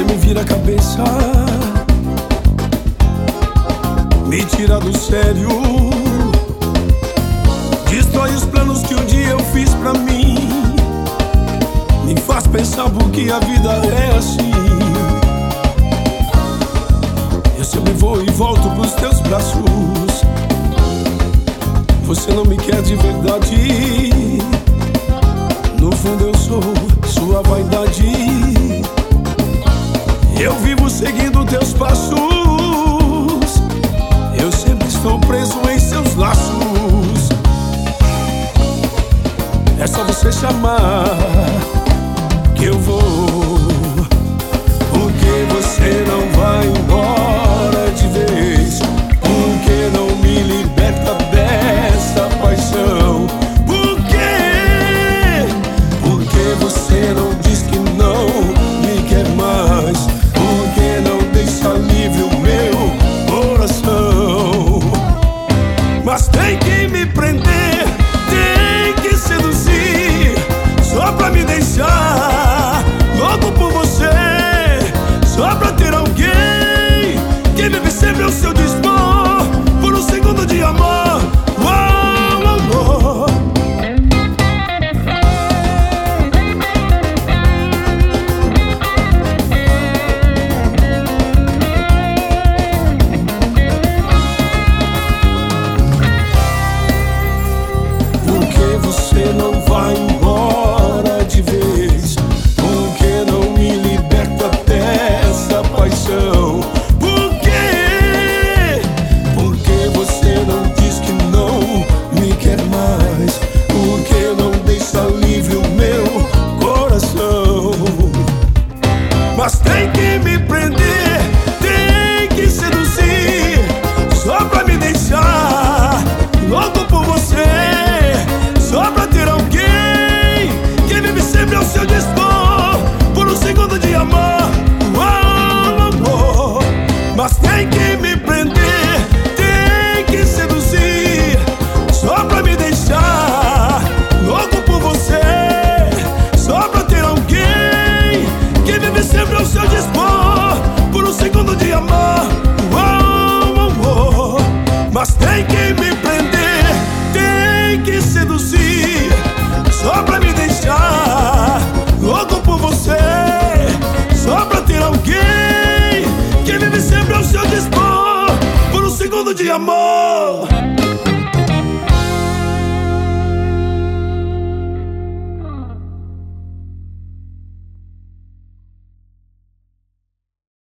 me vira a cabeça, me tira do sério, destrói os planos que um dia eu fiz pra mim, me faz pensar porque a vida é assim. Eu sempre vou e volto pros teus braços, você não me quer de verdade. No fundo eu sou sua vaidade.